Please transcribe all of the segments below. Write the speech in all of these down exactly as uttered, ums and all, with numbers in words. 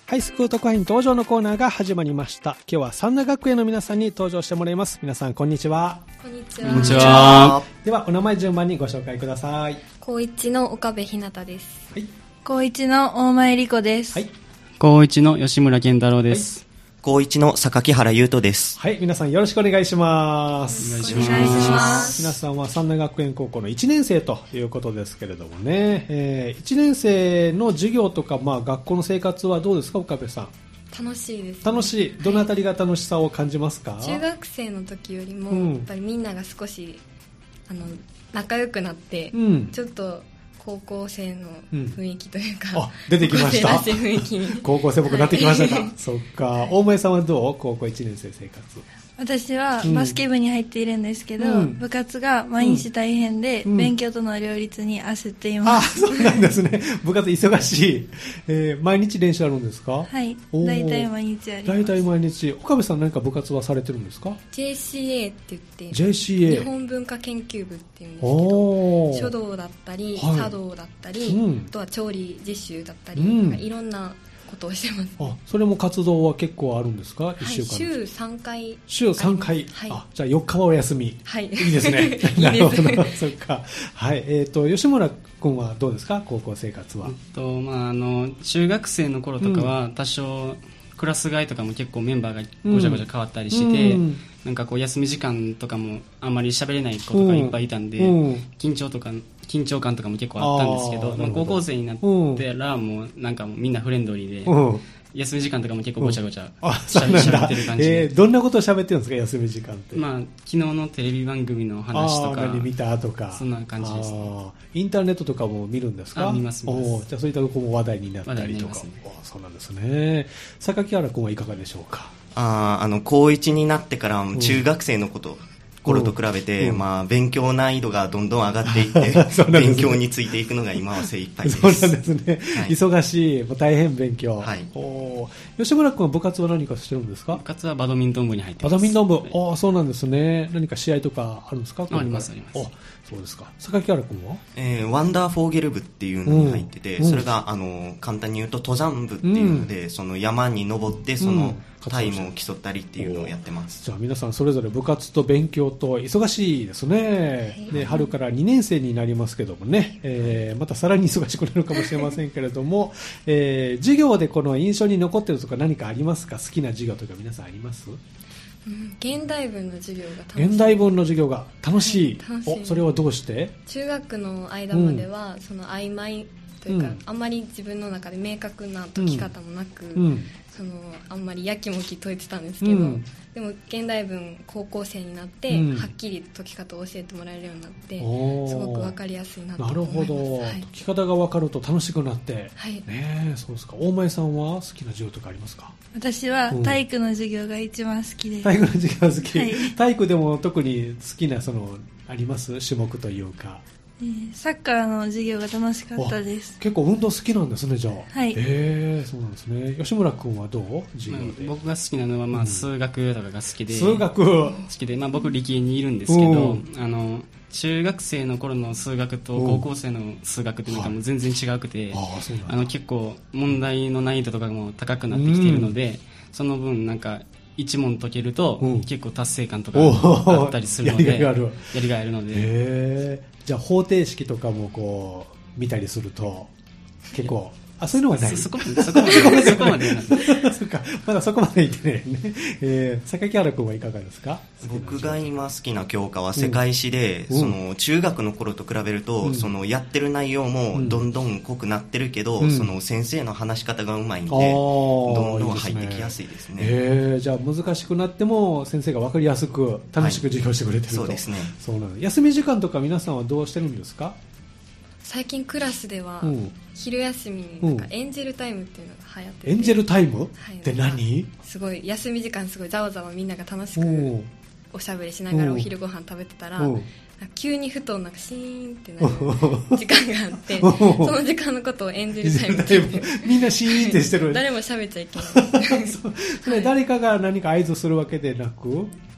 ハイスクール特派員登場のコーナーが始まりました。今日は三田学園の皆さんに登場してもらいます。皆さんこんにちは。 こんにちは。 こんにちは。 ではお名前順番にご紹介ください。 高一の岡部ひなたです。 はい。 高一の大前理子です。 はい。 高一の吉村健太郎です。はい、 高一の榊原優斗です。 はい、皆さんよろしくお願いします。 お願いします。 皆さんは三田学園高校のいちねん生ということですけれどもね、えー、いちねん生の授業とか、まあ、学校の生活はどうですか、岡部さん。 楽しいです、ね、 楽しい。どのあたりが楽しさを感じますか？ 中学生の時よりも、 うん、 やっぱりみんなが少しあの仲良くなって、うん、ちょっと高校生の雰囲気というか、うん、 あ、出てきました。 高校生らしい雰囲気に高校生僕なってきましたか、はい、そっか。大前さんはどう？高校いちねん生生活。 私はバスケ部に入っているんですけど、うん、部活が毎日大変で、うん、勉強との両立に焦っています。 あ、そうなんですね。部活忙しい、えー、毎日練習あるんですか？ はい、大体毎日あります。 大体毎日。岡部さん何か部活はされてるんですか？ ジェーシーエー って言ってジェーシーエー日本文化研究部っていうんですけど、書道だったり、はい、茶道だったり、うん、あとは調理実習だったり、うん、なんかいろんなことをしてます。 あ、それも活動は結構あるんですか？いっしゅうかん、 はい、週さんかい。 週さんかい、はい、あ、じゃあよっかはお休み。 はい、 いいですね。なるほど。そっか。はい、えっ、ー、と吉村君はどうですか？高校生活は。 えっとまああの中学生の頃とかは多少、うん、クラス替えとかも結構メンバーがごちゃごちゃ変わったりしてて、うん、なんかこう休み時間とかもあんまり喋れない子とかいっぱいいたんで、うん、緊張とか緊張感とかも結構あったんですけど、あまあ、高校生になってらもうなんかもうみんなフレンドリーで、うん、休み時間とかも結構ごちゃごちゃ喋ってる感じで、 えー、どんなことを喋ってるんですか？休み時間って。 まあ、昨日のテレビ番組の話とか何見たとかそんな感じです、ね、 インターネットとかも見るんですか？ あ、見ます見ます。 お、じゃあそういったところも話題になったりとか、ね、そうなんですね。榊原君はいかがでしょうか？ ああの高いちになってから中学生のこと、うん、頃と比べて、うんまあ、勉強難易度がどんどん上がっていって、ね、勉強についていくのが今は精一杯です。 そうなんですね、はい、忙しい、もう大変勉強、はい、お吉村君は部活は何かしてるんですか？ 部活はバドミントン部に入ってます。 バドミントン部、はい、あ、そうなんですね。何か試合とかあるんですか？ ありますあります。 そうですか。榊原君は、 えー、ワンダーフォーゲル部っていうのに入ってて、うん、それがあの簡単に言うと登山部っていうので、うん、その山に登ってそのタイムを競ったりっていうのをやってます。 じゃあ皆さんそれぞれ部活と勉強と忙しいですね。で春からにねん生になりますけどもね、えー、またさらに忙しくなるかもしれませんけれども、えー、授業でこの印象に残っているとか何かありますか？好きな授業とか皆さんあります？ うん、現代文の授業が楽しい。 現代文の授業が楽しい、 はい、楽しい。 お、それはどうして？ 中学の間までは、うん、その曖昧というか、うん、あんまり自分の中で明確な解き方もなく、うん、そのあんまりやきもき解いてたんですけど、うん、でも現代文高校生になって、うん、はっきり解き方を教えてもらえるようになって、すごく分かりやすいなと思います。 なるほど、はい、解き方が分かると楽しくなって、 はい、 ね、そうですか。大前さんは好きな授業とかありますか？ 私は体育の授業が一番好きです。 体育の授業好き、はい、体育でも特に好きなそのあります？種目というか。 えー、サッカーの授業が楽しかったです。 結構運動好きなんですね、じゃあ。 はい。 えー、そうなんですね。吉村君はどう？授業で。 まあ、僕が好きなのは、まあ、数学とかが好きで、 数学好きで、まあ、僕理系にいるんですけど、あの中学生の頃の数学と高校生の数学ってなんかもう全然違くて、 ああの結構問題の難易度とかも高くなってきているので、その分なんか一問解けると結構達成感とかあったりするので、やりがいある。やりがいあるので。 へー、じゃあ方程式とかもこう見たりすると結構、あ、そういうのはない。 そこまでそこまでそこまでそっか、まだそこまでいってないね。えー、榊原君はいかがですか？ 僕が今好きな教科は世界史で、うん、その中学の頃と比べると、うん、そのやってる内容もどんどん濃くなってるけど、うん、その先生の話し方がうまいんで、どんどん入ってきやすいですね。 いいですね。えー、じゃあ難しくなっても先生が分かりやすく楽しく授業してくれてると、はい、 そうですね。 そうなの。休み時間とか皆さんはどうしてるんですか？ 最近クラスでは、うん、昼休みになんかエンジェルタイムっていうのが流行ってて、 エンジェルタイム、 はい、 って何？ すごい休み時間すごいざわざわみんなが楽しくおしゃべりしながらお昼ご飯食べてたら、急にふとなんかシーンってなる時間があってその時間のことをエンジェルタイムって言ってみんなシーンってしてる。 誰も喋っちゃいけない。 そそれ誰かが何か合図するわけでなく、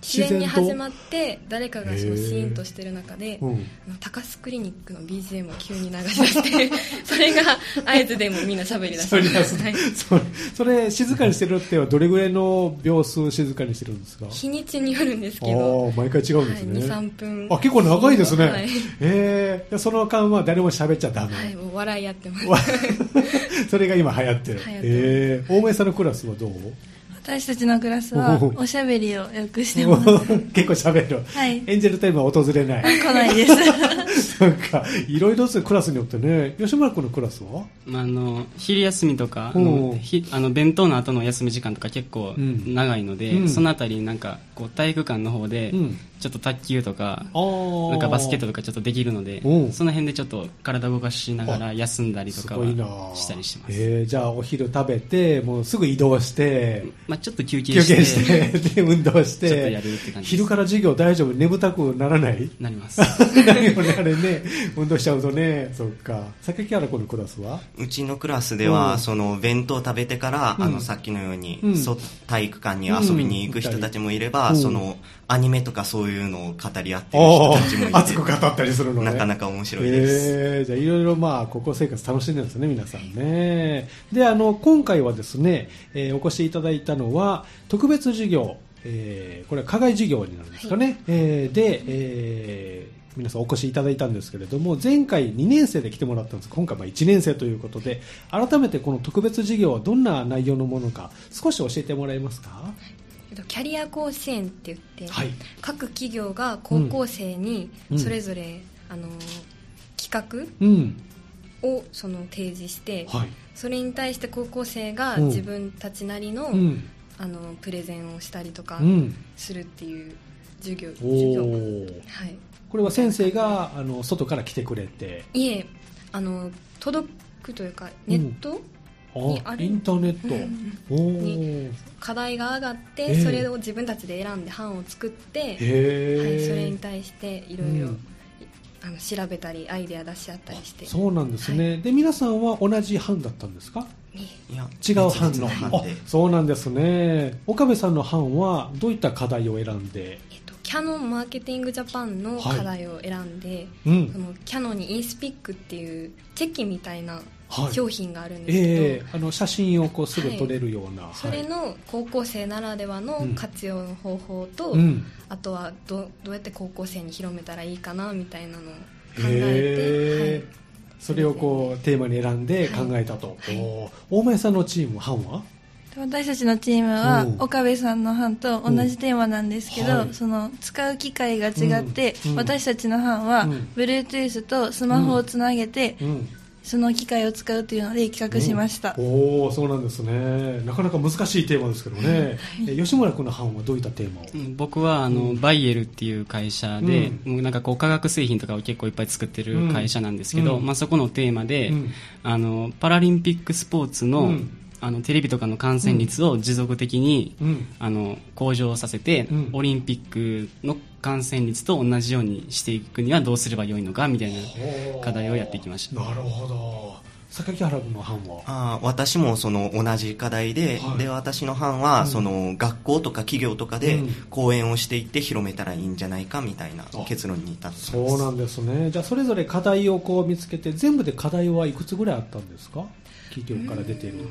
自然に始まって誰かがそのシーンとしてる中で、うん、高須クリニックの ビージーエム を急に流し出してそれが合図でもみんな喋り出す、はい、 それそれ静かにしてるってはどれぐらいの秒数静かにしてるんですか？ 日にちによるんですけど毎回違うんですね、はい、 にさんぷん。 あ、結構長いですね、 はい、 えー、その間は誰も喋っちゃダメ、 はい、もう笑いやってますそれが今流行ってる。 流行ってます。 えー、大前さんのクラスはどう？ 私たちのクラスはおしゃべりをよくしてます結構しゃべる、はい、エンジェルタイムは訪れない来ないですなんかいろいろですクラスによってね。吉村君のクラスは、 まあ、あの昼休みとかあのひあの弁当の後の休み時間とか結構長いので、うん、そのあたりなんかこう体育館の方でちょっと卓球とか、うん、なんかバスケットとかちょっとできるので、うん、その辺でちょっと体動かしながら休んだりとかはしたりしてます。 えー、じゃあお昼食べてもうすぐ移動して、 まあ、ちょっと休憩して休憩してで運動してちょっとやるって感じ。 昼から授業大丈夫？眠たくならない？ なりますなるよねあれね運動しちゃうとね。そっか。榊原君のクラスは？ うちのクラスでは、うん、その弁当食べてから、うん、あのさっきのように、うん、体育館に遊びに行く人たちもいれば、うん、そのアニメとかそういうのを語り合ってる人たちもいて熱く語ったりするのね。 なかなか面白いです。 えー、じゃあいろいろまあ高校生活楽しんでるんですね皆さんね。であの今回はですね、えー、お越しいただいたのは特別授業、えー、これは課外授業になるんですかね、はい、えー、で、えー皆さんお越しいただいたんですけれども、前回にねん生で来てもらったんです。今回はいちねん生ということで、改めてこの特別授業はどんな内容のものか少し教えてもらえますか？ キャリア甲子園って言って、 はい、 各企業が高校生にそれぞれ、うん、あの企画をその提示して、うん、はい、それに対して高校生が自分たちなりの、うん、あのプレゼンをしたりとかするっていう授業、うん、授業、はい、 これは先生があの外から来てくれて、 いえ、あの届くというかネット、うん、にあるインターネット、 うん、に課題が上がって、えー、それを自分たちで選んで班を作って、はい、それに対していろいろあの調べたりアイデア出し合ったりして。 そうなんですね、はい、で皆さんは同じ班だったんですか？ いや違う班の班で。そうなんですね。岡部さんの班はどういった課題を選んで？ えっと、キヤノンマーケティングジャパンの課題を選んで、はい、うん、そのキヤノンにインスピックっていうチェキみたいな商品があるんですけど、はい、えー、あの写真をこうすぐ撮れるような、はい、 それの高校生ならではの活用の方法と、うん、あとは ど, どうやって高校生に広めたらいいかなみたいなのを考えて、はい、 それをこうテーマに選んで考えたと、はいはい、大前さんのチーム班は？ 私たちのチームは岡部さんの班と同じテーマなんですけど、はい、その使う機械が違って、うんうん、私たちの班は Bluetooth とスマホをつなげて、うんうん、その機械を使うというので企画しました、 うん、おー、そうなんですね。なかなか難しいテーマですけどね、はい、吉村君の班はどういったテーマを？ うん、僕はあの、うん、バイエルっていう会社で、うん、もうなんかこう化学製品とかを結構いっぱい作ってる会社なんですけど、うん、まあ、そこのテーマで、うん、あのパラリンピックスポーツの、うん、あのテレビとかの観戦率を持続的に、うん、あの向上させて、うん、オリンピックの観戦率と同じようにしていくにはどうすればよいのかみたいな課題をやっていきました。 なるほど。榊原君の班は？ あ、私もその同じ課題で、はい、で私の班は、うん、その学校とか企業とかで講演をしていって広めたらいいんじゃないかみたいな結論に至ってます。 そうなんですね。じゃあそれぞれ課題をこう見つけて、全部で課題はいくつぐらいあったんですか？企業から出ている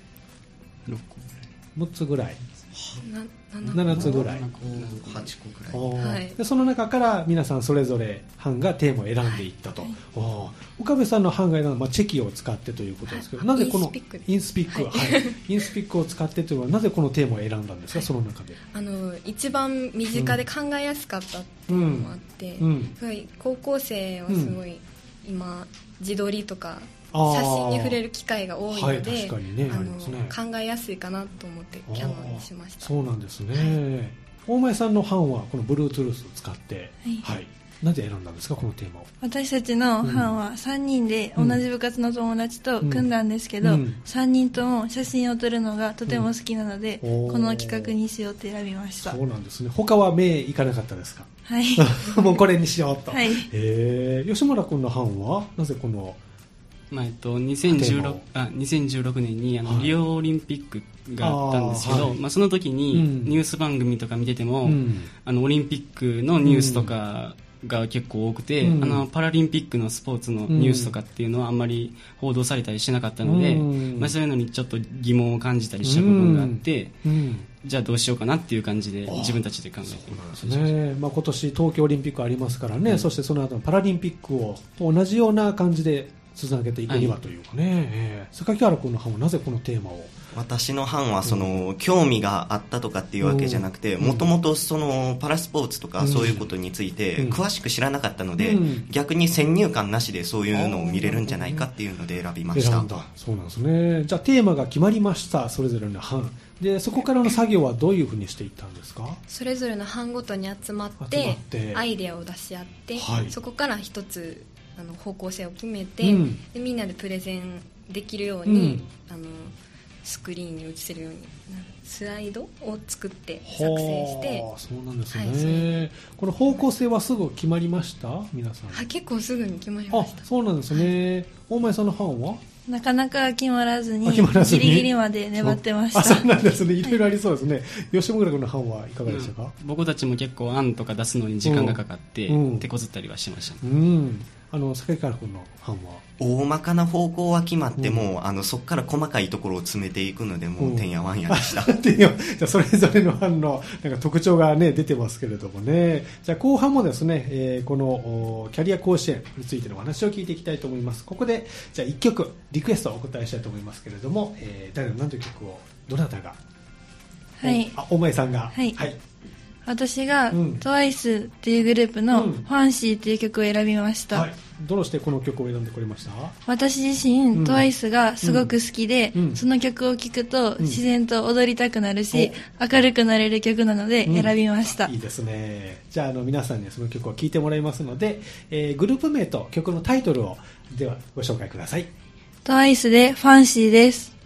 むっつぐらい、ななつぐらい、 はちこぐらい、 はい、 でその中から皆さんそれぞれ班がテーマを選んでいったと、はい、岡部さんの班が選んだ、まあ、チェキを使ってということですけど、はい、なぜこのインスピック、はいはい、インスピックを使ってというのはなぜこのテーマを選んだんですか？はい、その中であの一番身近で考えやすかったっていうのもあって、うんうん、すごい高校生はすごい、うん、今自撮りとか写真に触れる機会が多いので、はい、確かにね、あの、ね、考えやすいかなと思ってキヤノンにしました。 そうなんですね、はい、大前さんの班はこの Bluetooth を使って、はいはい、なぜ選んだんですかこのテーマを？ 私たちの班はさんにんで同じ部活の友達と組んだんですけど、うん、さんにんとも写真を撮るのがとても好きなので、うん、この企画にしようって選びました。 そうなんですね。他は目いかなかったですか？ はいもうこれにしようと、 はい、 えー、吉村君の班はなぜこのまあえっと、にせんじゅうろく, あにせんじゅうろくねんにあの、はい、リオオリンピックがあったんですけど、あ、はい、まあ、その時にニュース番組とか見てても、うん、あのオリンピックのニュースとかが結構多くて、うん、あのパラリンピックのスポーツのニュースとかっていうのはあんまり報道されたりしなかったので、うん、まあ、そういうのにちょっと疑問を感じたりした部分があって、うんうん、じゃあどうしようかなっていう感じで自分たちで考えています。 ね、まあ、今年東京オリンピックありますからね、うん、そしてその後のパラリンピックを同じような感じでつなげていくにはというかね、はい、えー、榊原君の班はなぜこのテーマを？ 私の班はその、うん、興味があったとかっていうわけじゃなくて、もともとそのパラスポーツとかそういうことについて詳しく知らなかったので、うん、逆に先入観なしでそういうのを見れるんじゃないかっていうので選びました。 選んだ。そうなんですね。じゃあテーマが決まりました。それぞれの班で、そこからの作業はどういうふうにしていったんですか？ それぞれの班ごとに集まってアイデアを出し合って、はい、そこから一つあの方向性を決めて、うん、でみんなでプレゼンできるように、うん、あのスクリーンに映せるようにスライドを作って作成して。 そうなんですね、はい、この方向性はすぐ決まりました？皆さん。 は結構すぐに決まりました。 あ、そうなんですね、はい、大前さんの班はなかなか決まらずにギリギリまで粘ってました。 あ、そうなんですね。いろいろありそうですね、はい、吉村君の班はいかがでしたか？ うん、僕たちも結構案とか出すのに時間がかかって、うん、手こずったりはしました、ね。うん、 あの榊原君の班は大まかな方向は決まっても、うん、あのそこから細かいところを詰めていくのでもうてんやわんやでした。うん、じゃあそれぞれの班のなんか特徴が、ね、出てますけれどもね。じゃあ後半もですね、えー、このキャリア甲子園についてのお話を聞いていきたいと思います。ここでじゃあいっきょくリクエストをお答えしたいと思いますけれども、えー、誰の何という曲をどなたが？ はい、 あ、大前さんが。 はい、はい、私が、うん、トワイス っていうグループの、うん、ファンシーっていう曲を選びました。はい、どうしてこの曲を選んでくれました？ 私自身、うん、トワイスがすごく好きで、うん、その曲を聴くと自然と踊りたくなるし、うん、明るくなれる曲なので選びました。 うん、いいですね。じゃあ、あの皆さんにその曲を聴いてもらいますので、えー、グループ名と曲のタイトルをではご紹介ください。 トワイスでファンシーです。